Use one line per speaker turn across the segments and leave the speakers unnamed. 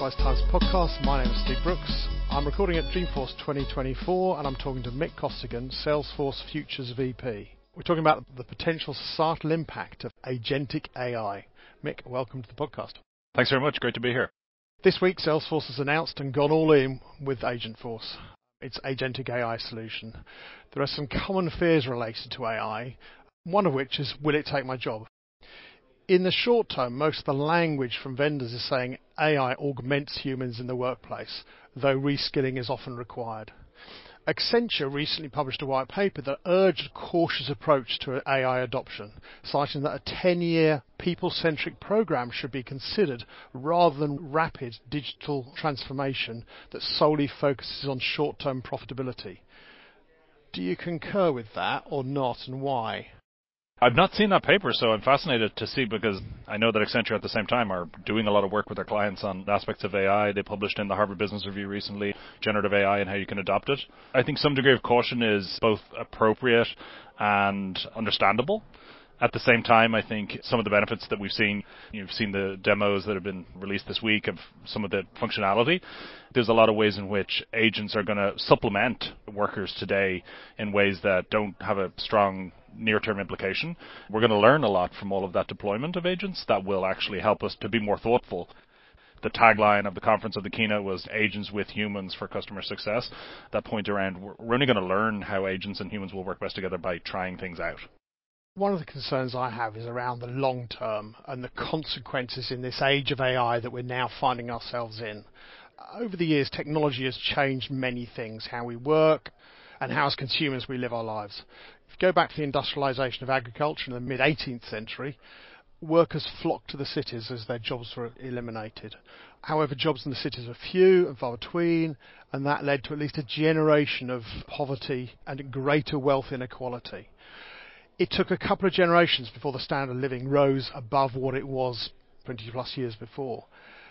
Enterprise Times podcast. My name is Steve Brooks. I'm recording at Dreamforce 2024 and I'm talking to Mick Costigan, Salesforce Futures VP. We're talking about the potential societal impact of agentic AI. Mick, welcome to the podcast.
Thanks very much. Great to be here.
This week, Salesforce has announced and gone all in with Agentforce, its agentic AI solution. There are some common fears related to AI, one of which is, will it take my job? In the short term, most of the language from vendors is saying AI augments humans in the workplace, though reskilling is often required. Accenture recently published a white paper that urged a cautious approach to AI adoption, citing that a 10-year people-centric program should be considered rather than rapid digital transformation that solely focuses on short-term profitability. Do you concur with that or not, and why?
I've not seen that paper, so I'm fascinated to see, because I know that Accenture at the same time are doing a lot of work with their clients on aspects of AI. They published in the Harvard Business Review recently generative AI and how you can adopt it. I think some degree of caution is both appropriate and understandable. At the same time, I think some of the benefits that we've seen, you've seen the demos that have been released this week of some of the functionality. There's a lot of ways in which agents are going to supplement workers today in ways that don't have a strong near-term implication. We're going to learn a lot from all of that deployment of agents that will actually help us to be more thoughtful. The tagline of the conference, of the keynote, was agents with humans for customer success. That point around, we're only going to learn how agents and humans will work best together by trying things out.
One of the concerns I have is around the long term and the consequences in this age of AI that we're now finding ourselves in. Over the years, technology has changed many things, how we work and how as consumers we live our lives. If you go back to the industrialization of agriculture in the mid-18th century, workers flocked to the cities as their jobs were eliminated. However, jobs in the cities were few and far between, and that led to at least a generation of poverty and greater wealth inequality. It took a couple of generations before the standard of living rose above what it was 20 plus years before.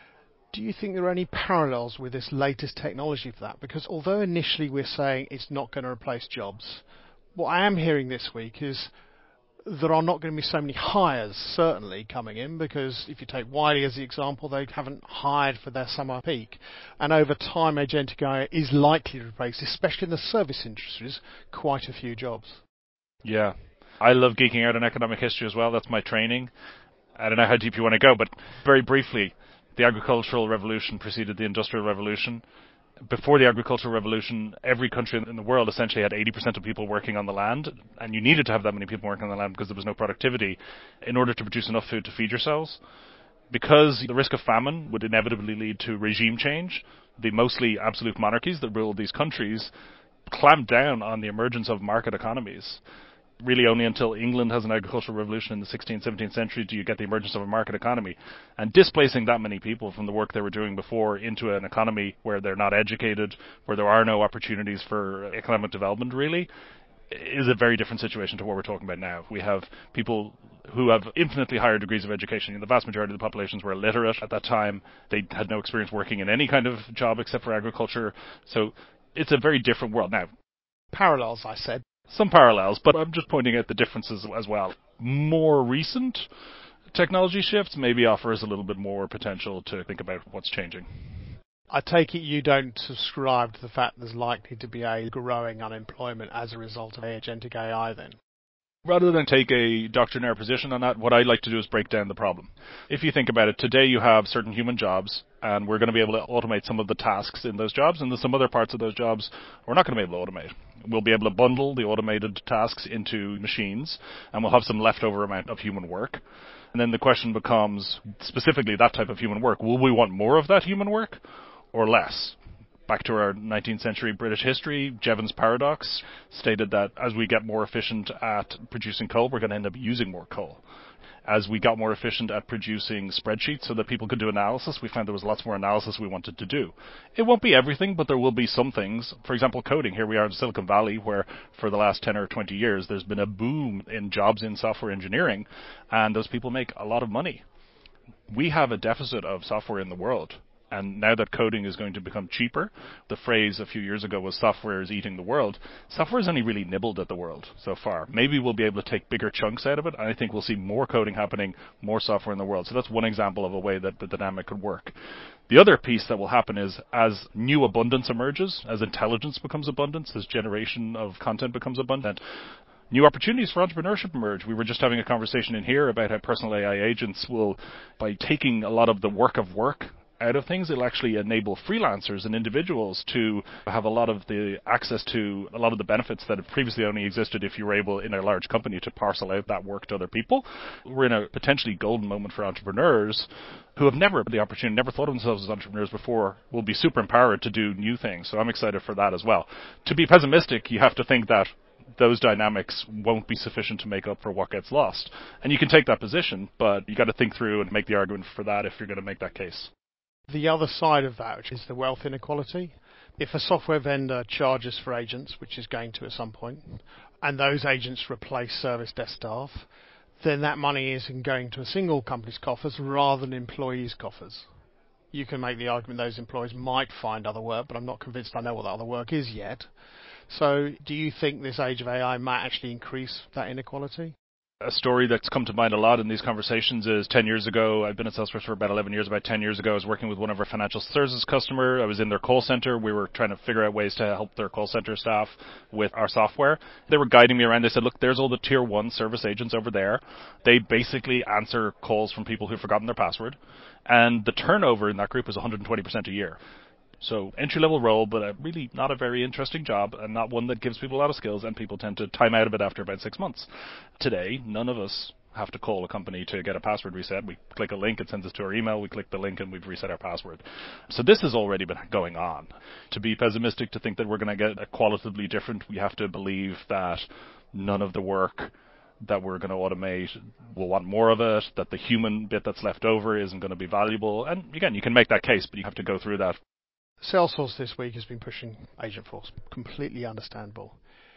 Do you think there are any parallels with this latest technology for that? Because although initially we're saying it's not going to replace jobs, what I am hearing this week is there are not going to be so many hires certainly coming in, because if you take Wiley as the example, they haven't hired for their summer peak. And over time, agentic AI is likely to replace, especially in the service industries, quite a few jobs.
Yeah. I love geeking out on economic history as well. That's my training. I don't know how deep you want to go, but very briefly, the agricultural revolution preceded the industrial revolution. Before the agricultural revolution, every country in the world essentially had 80% of people working on the land, and you needed to have that many people working on the land because there was no productivity in order to produce enough food to feed yourselves. Because the risk of famine would inevitably lead to regime change, the mostly absolute monarchies that ruled these countries clamped down on the emergence of market economies. Really only until England has an agricultural revolution in the 16th, 17th century do you get the emergence of a market economy. And displacing that many people from the work they were doing before into an economy where they're not educated, where there are no opportunities for economic development really, is a very different situation to what we're talking about now. We have people who have infinitely higher degrees of education. The vast majority of the populations were illiterate at that time. They had no experience working in any kind of job except for agriculture. So it's a very different world now.
Parallels, I said.
Some parallels, but I'm just pointing out the differences as well. More recent technology shifts maybe offer us a little bit more potential to think about what's changing.
I take it you don't subscribe to the fact there's likely to be a growing unemployment as a result of agentic AI then?
Rather than take a doctrinaire position on that, what I like to do is break down the problem. If you think about it, today you have certain human jobs, and we're going to be able to automate some of the tasks in those jobs, and there's some other parts of those jobs we're not going to be able to automate. We'll be able to bundle the automated tasks into machines, and we'll have some leftover amount of human work. And then the question becomes, specifically that type of human work, will we want more of that human work or less? Back to our 19th century British history, Jevons paradox stated that as we get more efficient at producing coal, we're going to end up using more coal. As we got more efficient at producing spreadsheets so that people could do analysis, we found there was lots more analysis we wanted to do. It won't be everything, but there will be some things. For example, coding. Here we are in Silicon Valley, where for the last 10 or 20 years, there's been a boom in jobs in software engineering, and those people make a lot of money. We have a deficit of software in the world. And now that coding is going to become cheaper, the phrase a few years ago was software is eating the world. Software has only really nibbled at the world so far. Maybe we'll be able to take bigger chunks out of it, and I think we'll see more coding happening, more software in the world. So that's one example of a way that the dynamic could work. The other piece that will happen is as new abundance emerges, as intelligence becomes abundant, as generation of content becomes abundant, new opportunities for entrepreneurship emerge. We were just having a conversation in here about how personal AI agents will, by taking a lot of the work out of things, it'll actually enable freelancers and individuals to have a lot of the access to a lot of the benefits that had previously only existed if you were able in a large company to parcel out that work to other people. We're in a potentially golden moment for entrepreneurs who have never had the opportunity, never thought of themselves as entrepreneurs before, will be super empowered to do new things. So I'm excited for that as well. To be pessimistic, you have to think that those dynamics won't be sufficient to make up for what gets lost. And you can take that position, but you got to think through and make the argument for that if you're going to make that case.
The other side of that, which is the wealth inequality. If a software vendor charges for agents, which is going to at some point, and those agents replace service desk staff, then that money isn't going to a single company's coffers rather than employees' coffers. You can make the argument those employees might find other work, but I'm not convinced I know what that other work is yet. So do you think this age of AI might actually increase that inequality?
A story that's come to mind a lot in these conversations is 10 years ago, I've been at Salesforce for about 11 years, about 10 years ago, I was working with one of our financial services customer. I was in their call center. We were trying to figure out ways to help their call center staff with our software. They were guiding me around. They said, look, there's all the tier 1 service agents over there. They basically answer calls from people who've forgotten their password. And the turnover in that group is 120% a year. So entry-level role, but really not a very interesting job, and not one that gives people a lot of skills, and people tend to time out of it after about 6 months. Today, none of us have to call a company to get a password reset. We click a link, it sends us to our email, we click the link, and we've reset our password. So this has already been going on. To be pessimistic, to think that we're going to get a qualitatively different, we have to believe that none of the work that we're going to automate, we'll want more of it, that the human bit that's left over isn't going to be valuable. And again, you can make that case, but you have to go through that.
Salesforce this week has been pushing Agentforce. Completely understandable.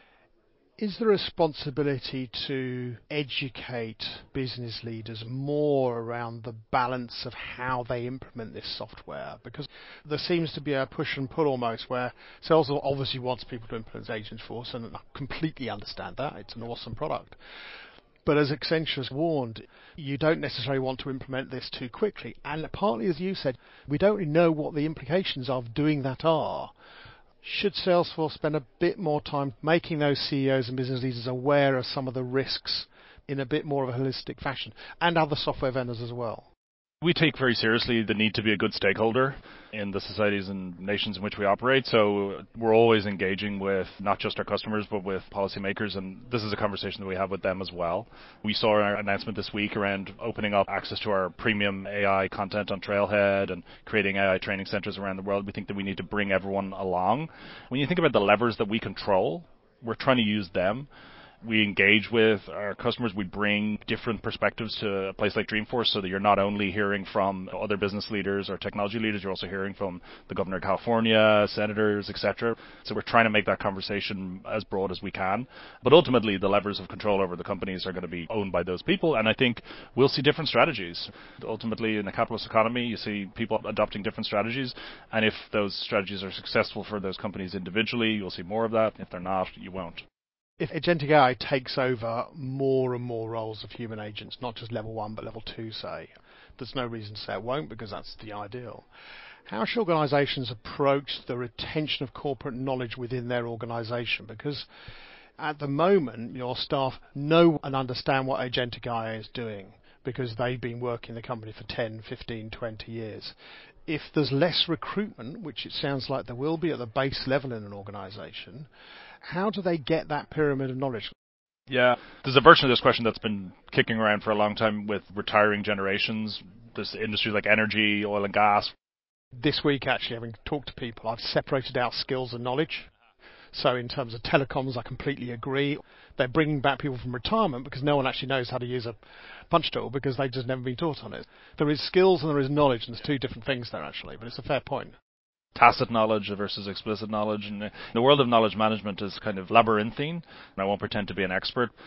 Is the responsibility to educate business leaders more around the balance of how they implement this software? Because there seems to be a push and pull almost where Salesforce obviously wants people to implement Agentforce, and I completely understand that. It's an awesome product. But as Accenture has warned, you don't necessarily want to implement this too quickly. And partly, as you said, we don't really know what the implications of doing that are. Should Salesforce spend a bit more time making those CEOs and business leaders aware of some of the risks in a bit more of a holistic fashion, and other software vendors as well?
We take very seriously the need to be a good stakeholder in the societies and nations in which we operate. So we're always engaging with not just our customers, but with policymakers. And this is a conversation that we have with them as well. We saw our announcement this week around opening up access to our premium AI content on Trailhead and creating AI training centers around the world. We think that we need to bring everyone along. When you think about the levers that we control, we're trying to use them. We engage with our customers. We bring different perspectives to a place like Dreamforce so that you're not only hearing from other business leaders or technology leaders, you're also hearing from the governor of California, senators, etc. So we're trying to make that conversation as broad as we can. But ultimately, the levers of control over the companies are going to be owned by those people. And I think we'll see different strategies. Ultimately, in a capitalist economy, you see people adopting different strategies. And if those strategies are successful for those companies individually, you'll see more of that. If they're not, you won't.
If agentic AI takes over more and more roles of human agents, not just level 1 but level 2, say, there's no reason to say it won't, because that's the ideal. How should organisations approach the retention of corporate knowledge within their organisation? Because at the moment, your staff know and understand what agentic AI is doing because they've been working in the company for 10, 15, 20 years. If there's less recruitment, which it sounds like there will be at the base level in an organisation, how do they get that pyramid of knowledge?
Yeah, there's a version of this question that's been kicking around for a long time with retiring generations. There's industries like energy, oil and gas.
This week, actually, having talked to people, I've separated out skills and knowledge. So in terms of telecoms, I completely agree. They're bringing back people from retirement because no one actually knows how to use a punch tool because they've just never been taught on it. There is skills and there is knowledge, and there's two different things there, actually, but it's a fair point.
Tacit knowledge versus explicit knowledge. And the world of knowledge management is kind of labyrinthine, and I won't pretend to be an expert.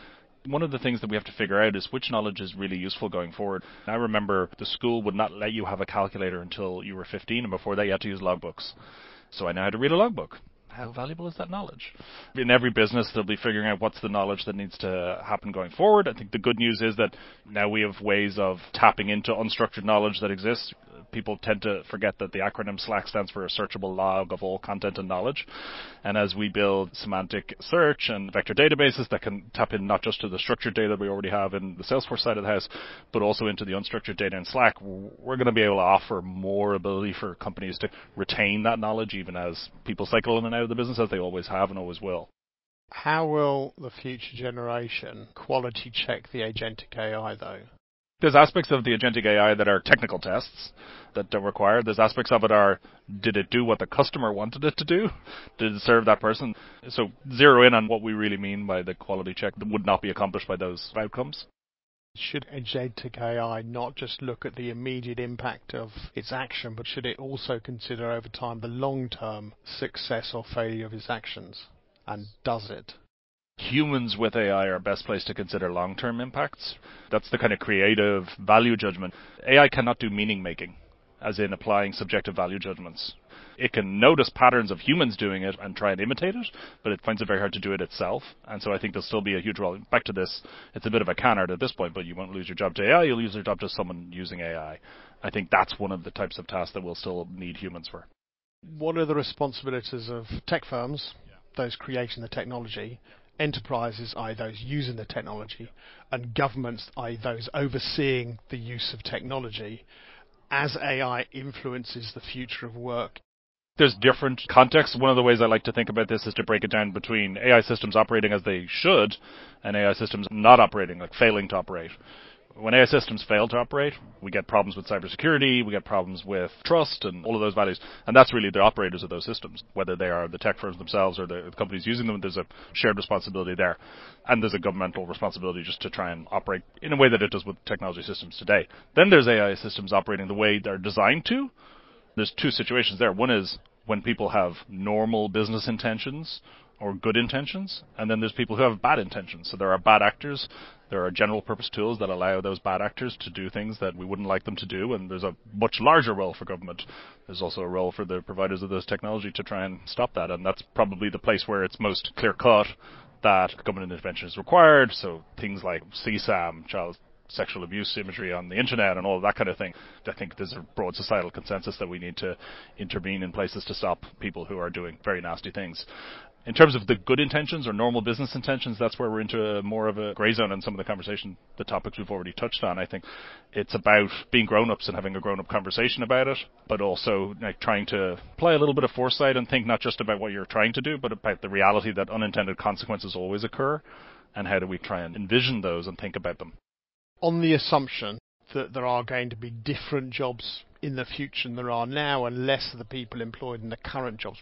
One of the things that we have to figure out is which knowledge is really useful going forward. I remember the school would not let you have a calculator until you were 15, and before that you had to use logbooks. So I know how to read a logbook. How valuable is that knowledge? In every business, they'll be figuring out what's the knowledge that needs to happen going forward. I think the good news is that now we have ways of tapping into unstructured knowledge that exists. People tend to forget that the acronym SLAC stands for a searchable log of all content and knowledge. And as we build semantic search and vector databases that can tap in not just to the structured data we already have in the Salesforce side of the house, but also into the unstructured data in Slack, we're going to be able to offer more ability for companies to retain that knowledge even as people cycle in and out of the business, as they always have and always will.
How will the future generation quality check the agentic AI, though?
There's aspects of the agentic AI that are technical tests that don't require. There's aspects of it are, did it do what the customer wanted it to do? Did it serve that person? So zero in on what we really mean by the quality check that would not be accomplished by those outcomes.
Should agentic AI not just look at the immediate impact of its action, but should it also consider over time the long-term success or failure of its actions? And does it?
Humans with AI are best placed to consider long-term impacts. That's the kind of creative value judgment. AI cannot do meaning making, as in applying subjective value judgments. It can notice patterns of humans doing it and try and imitate it, but it finds it very hard to do it itself. And so I think there'll still be a huge role. Back to this, it's a bit of a canard at this point, but you won't lose your job to AI, you'll lose your job to someone using AI. I think that's one of the types of tasks that we'll still need humans for.
What are the responsibilities of tech firms, those creating the technology, enterprises, i.e. those using the technology, and governments, i.e. those overseeing the use of technology, as AI influences the future of work?
There's different contexts. One of the ways I like to think about this is to break it down between AI systems operating as they should and AI systems not operating, like failing to operate. When AI systems fail to operate, we get problems with cybersecurity, we get problems with trust and all of those values. And that's really the operators of those systems. Whether they are the tech firms themselves or the companies using them, there's a shared responsibility there. And there's a governmental responsibility just to try and operate in a way that it does with technology systems today. Then there's AI systems operating the way they're designed to. There's two situations there. One is when people have normal business intentions or good intentions, and then there's people who have bad intentions. So there are bad actors. There are general purpose tools that allow those bad actors to do things that we wouldn't like them to do, and there's a much larger role for government. There's also a role for the providers of this technology to try and stop that, and that's probably the place where it's most clear-cut that government intervention is required. So things like CSAM, child sexual abuse imagery on the internet and all of that kind of thing. I think there's a broad societal consensus that we need to intervene in places to stop people who are doing very nasty things. In terms of the good intentions or normal business intentions, that's where we're into more of a gray zone in some of the conversation, the topics we've already touched on. I think it's about being grown-ups and having a grown-up conversation about it, but also trying to apply a little bit of foresight and think not just about what you're trying to do, but about the reality that unintended consequences always occur, and how do we try and envision those and think about them.
On the assumption that there are going to be different jobs in the future than there are now and less of the people employed in the current jobs,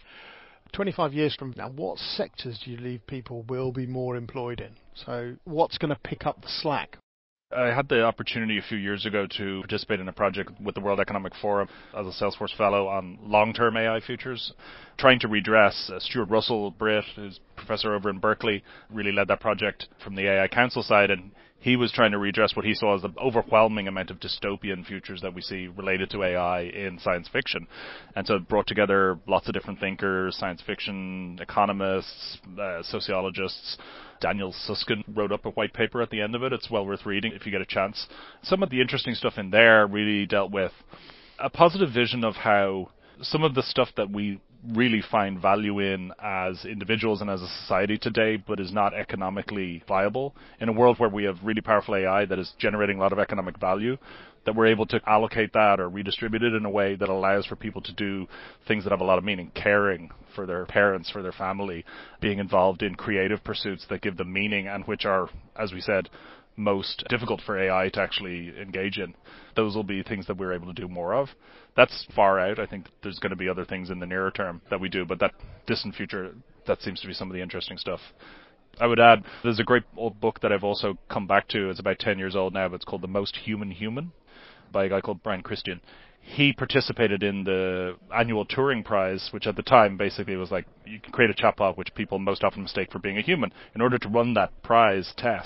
25 years from now, what sectors do you believe people will be more employed in? So what's going to pick up the slack?
I had the opportunity a few years ago to participate in a project with the World Economic Forum as a Salesforce fellow on long-term AI futures, trying to redress. Stuart Russell, Brit, who's professor over in Berkeley, really led that project from the AI Council side, and he was trying to redress what he saw as the overwhelming amount of dystopian futures that we see related to AI in science fiction. And so it brought together lots of different thinkers, science fiction, economists, sociologists. Daniel Susskind wrote up a white paper at the end of it. It's well worth reading if you get a chance. Some of the interesting stuff in there really dealt with a positive vision of how some of the stuff that we really find value in as individuals and as a society today, but is not economically viable, in a world where we have really powerful AI that is generating a lot of economic value, that we're able to allocate that or redistribute it in a way that allows for people to do things that have a lot of meaning, caring for their parents, for their family, being involved in creative pursuits that give them meaning and which are, as we said, most difficult for AI to actually engage in. Those will be things that we're able to do more of. That's far out. I think there's going to be other things in the nearer term that we do, but that distant future, that seems to be some of the interesting stuff. I would add, there's a great old book that I've also come back to. It's about 10 years old now, but it's called The Most Human Human by a guy called Brian Christian. He participated in the annual Turing Prize, which at the time basically was like, you can create a chatbot which people most often mistake for being a human. In order to run that prize test,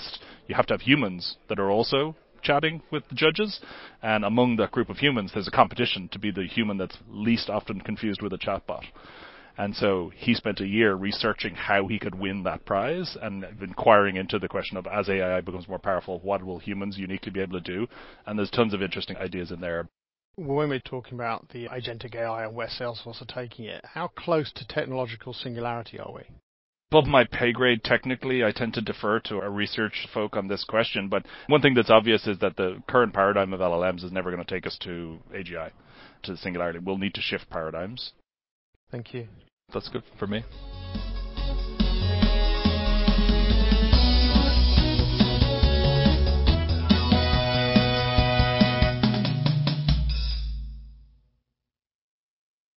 you have to have humans that are also chatting with the judges, and among that group of humans there's a competition to be the human that's least often confused with a chatbot. And so he spent a year researching how he could win that prize and inquiring into the question of, as AI becomes more powerful, what will humans uniquely be able to do? And there's tons of interesting ideas in there.
When we're talking about the agentic AI and where Salesforce are taking it, how close to technological singularity are we?
Above my pay grade, technically, I tend to defer to our research folk on this question. But one thing that's obvious is that the current paradigm of LLMs is never going to take us to AGI, to singularity. We'll need to shift paradigms.
Thank you.
That's good for me.